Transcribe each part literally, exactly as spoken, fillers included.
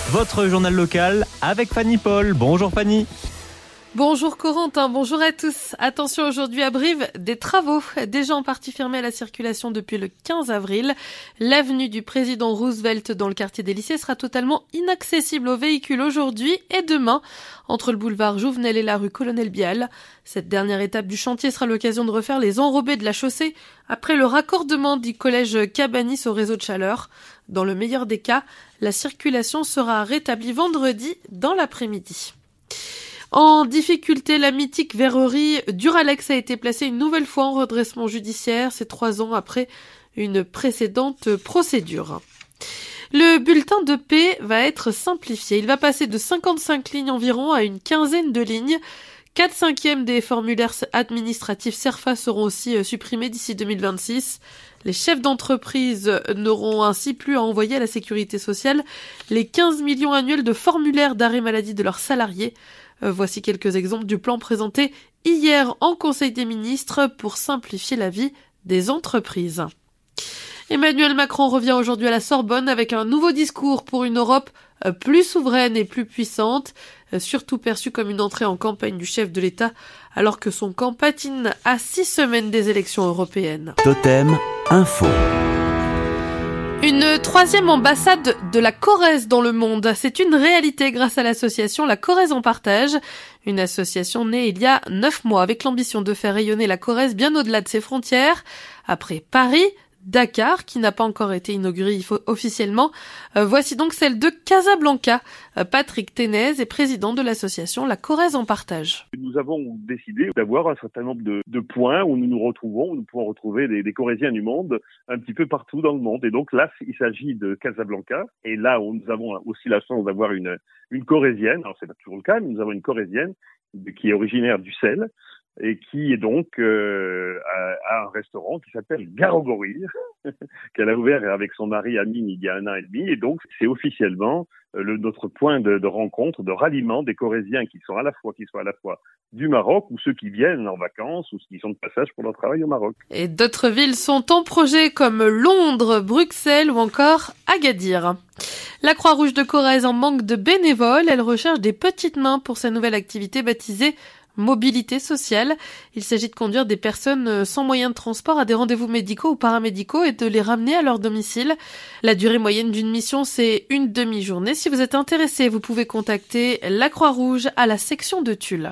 Votre journal local avec Fanny Paul. Bonjour Fanny. Bonjour Corentin, bonjour à tous. Attention aujourd'hui à Brive, des travaux. Déjà en partie fermés à la circulation depuis le quinze avril. L'avenue du président Roosevelt dans le quartier des lycées sera totalement inaccessible aux véhicules aujourd'hui et demain, entre le boulevard Jouvenel et la rue Colonel Bial. Cette dernière étape du chantier sera l'occasion de refaire les enrobés de la chaussée après le raccordement du collège Cabanis au réseau de chaleur. Dans le meilleur des cas, la circulation sera rétablie vendredi dans l'après-midi. En difficulté, la mythique verrerie Duralex a été placée une nouvelle fois en redressement judiciaire, c'est trois ans après une précédente procédure. Le bulletin de paie va être simplifié. Il va passer de cinquante-cinq lignes environ à une quinzaine de lignes. quatre cinquièmes des formulaires administratifs CERFA seront aussi supprimés d'ici deux mille vingt-six. Les chefs d'entreprise n'auront ainsi plus à envoyer à la sécurité sociale les quinze millions annuels de formulaires d'arrêt maladie de leurs salariés. Voici quelques exemples du plan présenté hier en Conseil des ministres pour simplifier la vie des entreprises. Emmanuel Macron revient aujourd'hui à la Sorbonne avec un nouveau discours pour une Europe plus souveraine et plus puissante, surtout perçue comme une entrée en campagne du chef de l'État, alors que son camp patine à six semaines des élections européennes. Totem Info. Une troisième ambassade de la Corrèze dans le monde. C'est une réalité grâce à l'association La Corrèze en partage. Une association née il y a neuf mois avec l'ambition de faire rayonner la Corrèze bien au-delà de ses frontières. Après Paris, Dakar, qui n'a pas encore été inauguré officiellement. Euh, voici donc celle de Casablanca. Euh, Patrick Ténez est président de l'association La Corrèze en partage. Nous avons décidé d'avoir un certain nombre de, de points où nous nous retrouvons, où nous pouvons retrouver des, des Corréziens du monde un petit peu partout dans le monde. Et donc là, il s'agit de Casablanca. Et là, où nous avons aussi la chance d'avoir une, une Corrézienne. Alors, c'est pas toujours le cas, mais nous avons une Corrézienne qui est originaire d'Ussel et qui est donc euh, à, à un restaurant qui s'appelle Garogorir, qu'elle a ouvert avec son mari Amine il y a un an et demi. Et donc, c'est officiellement euh, le, notre point de, de rencontre, de ralliement des Corréziens qui sont à la fois, qui sont à la fois du Maroc ou ceux qui viennent en vacances ou ceux qui sont de passage pour leur travail au Maroc. Et d'autres villes sont en projet comme Londres, Bruxelles ou encore Agadir. La Croix-Rouge de Corrèze en manque de bénévoles. Elle recherche des petites mains pour sa nouvelle activité baptisée Mobilité sociale. Il s'agit de conduire des personnes sans moyen de transport à des rendez-vous médicaux ou paramédicaux et de les ramener à leur domicile. La durée moyenne d'une mission, c'est une demi-journée. Si vous êtes intéressé, vous pouvez contacter la Croix-Rouge à la section de Tulle.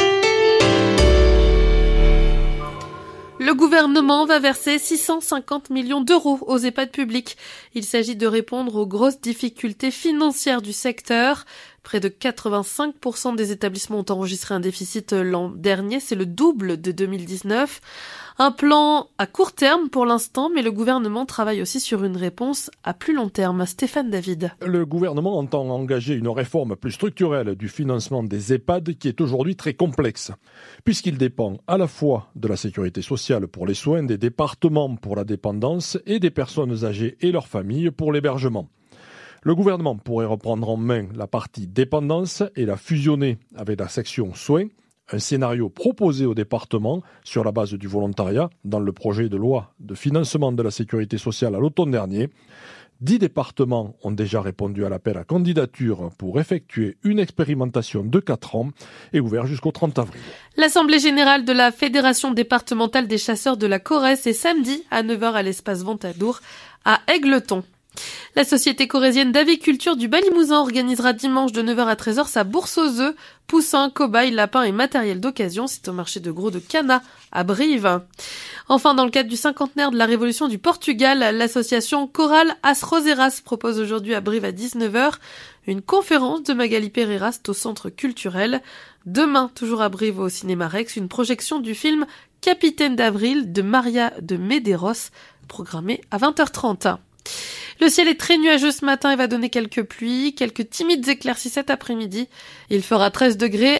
Le gouvernement va verser six cent cinquante millions d'euros aux EHPAD publics. Il s'agit de répondre aux grosses difficultés financières du secteur. Près de quatre-vingt-cinq pour cent des établissements ont enregistré un déficit l'an dernier, c'est le double de deux mille dix-neuf. Un plan à court terme pour l'instant, mais le gouvernement travaille aussi sur une réponse à plus long terme. Stéphane David. Le gouvernement entend engager une réforme plus structurelle du financement des EHPAD qui est aujourd'hui très complexe, puisqu'il dépend à la fois de la sécurité sociale pour les soins, des départements pour la dépendance et des personnes âgées et leurs familles pour l'hébergement. Le gouvernement pourrait reprendre en main la partie dépendance et la fusionner avec la section soins, un scénario proposé au département sur la base du volontariat dans le projet de loi de financement de la sécurité sociale à l'automne dernier. Dix départements ont déjà répondu à l'appel à candidature pour effectuer une expérimentation de quatre ans et ouvert jusqu'au trente avril. L'Assemblée générale de la Fédération départementale des chasseurs de la Corrèze est samedi à neuf heures à l'espace Ventadour à Égletons. La société corrézienne d'aviculture du Bas-Limousin organisera dimanche de neuf heures à treize heures sa bourse aux œufs, poussins, cobayes, lapins et matériel d'occasion. C'est au marché de gros de Cana, à Brive. Enfin, dans le cadre du cinquantenaire de la Révolution du Portugal, l'association Coral As Roseiras propose aujourd'hui à Brive à dix-neuf heures une conférence de Magali Pereirast au Centre culturel. Demain, toujours à Brive au Cinéma Rex, une projection du film Capitaine d'Avril de Maria de Medeiros, programmée à vingt heures trente. Le ciel est très nuageux ce matin et va donner quelques pluies, quelques timides éclaircies cet après-midi. Il fera treize degrés